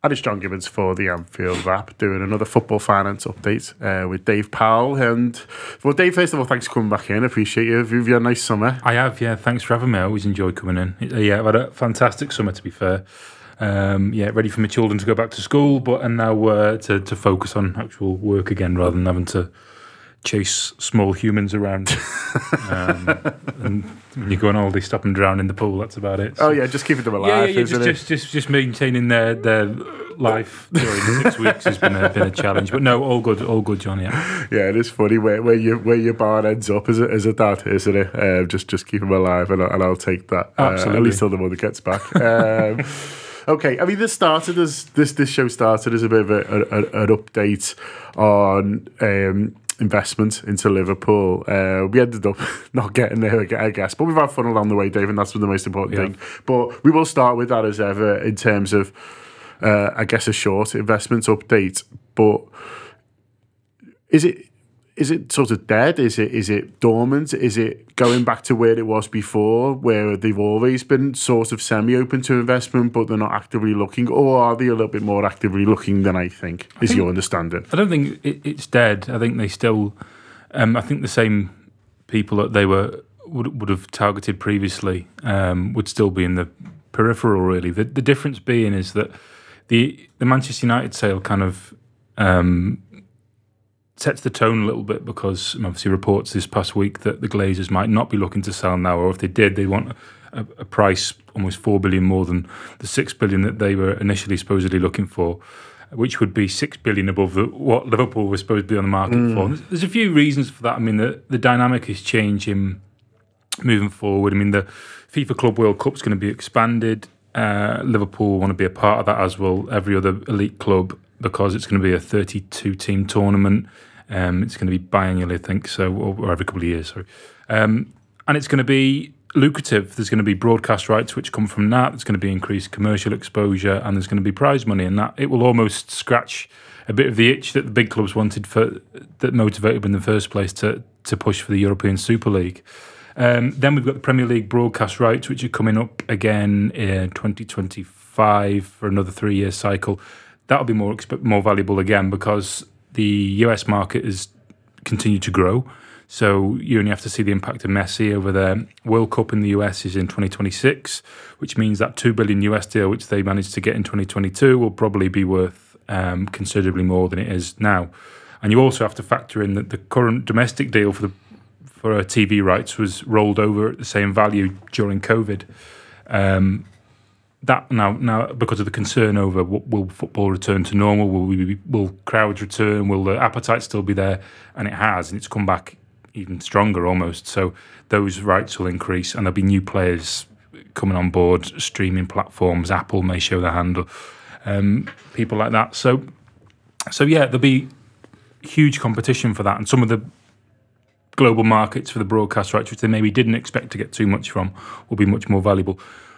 And it's John Gibbons for the Anfield Wrap, doing another football finance update with Dave Powell. And, well, Dave, first of all, thanks for coming back in. I appreciate you. Have you had a nice summer? I have, yeah. Thanks for having me. I always enjoy coming in. Yeah, I've had a fantastic summer, to be fair. Ready for my children to go back to school, and now to focus on actual work again rather than having to chase small humans around. And when you go on holiday, stop and drown in the pool. That's about it. So. Oh yeah, just keeping them alive. Just maintaining their life during 6 weeks has been a challenge. But no, all good, John. Yeah, it is funny where your bar ends up as a dad, isn't it? Just keep them alive, and I'll take that. Absolutely. At least till the mother gets back. Okay, I mean, this show started as a bit of an update on investment into Liverpool. We ended up not getting there, I guess, but we've had fun along the way, Dave, and that's the most important thing. But we will start with that as ever in terms of, I guess, a short investment update. But is it sort of dead? Is it dormant? Is it going back to where it was before, where they've always been sort of semi-open to investment, but they're not actively looking? Or are they a little bit more actively looking than I think your understanding? I don't think it's dead. I think they still... I think the same people that they would have targeted previously would still be in the peripheral, really. The difference being is that the Manchester United sale kind of... sets the tone a little bit, because obviously reports this past week that the Glazers might not be looking to sell now, or if they did, they want a price almost 4 billion more than the 6 billion that they were initially supposedly looking for, which would be 6 billion above what Liverpool was supposed to be on the market for. There's a few reasons for that. I mean, the dynamic is changing moving forward. I mean, the FIFA Club World Cup is going to be expanded. Liverpool want to be a part of that, as will every other elite club, because it's going to be a 32-team tournament. It's going to be biannually, I think, so, or every couple of years, sorry. And it's going to be lucrative. There's going to be broadcast rights which come from that. There's going to be increased commercial exposure, and there's going to be prize money, and that it will almost scratch a bit of the itch that the big clubs wanted, that motivated them in the first place to push for the European Super League. Then we've got the Premier League broadcast rights, which are coming up again in 2025 for another 3-year cycle. That'll be more valuable again, because the US market has continued to grow. So you only have to see the impact of Messi over there. World Cup in the US is in 2026, which means that $2 billion US deal, which they managed to get in 2022, will probably be worth considerably more than it is now. And you also have to factor in that the current domestic deal for TV rights was rolled over at the same value during COVID. That now because of the concern over will football return to normal, will crowds return, will the appetite still be there, and it has, and it's come back even stronger almost. So those rights will increase, and there'll be new players coming on board, streaming platforms. Apple may show their hand, people like that. So yeah, there'll be huge competition for that, and some of the global markets for the broadcast rights, which they maybe didn't expect to get too much from, will be much more valuable.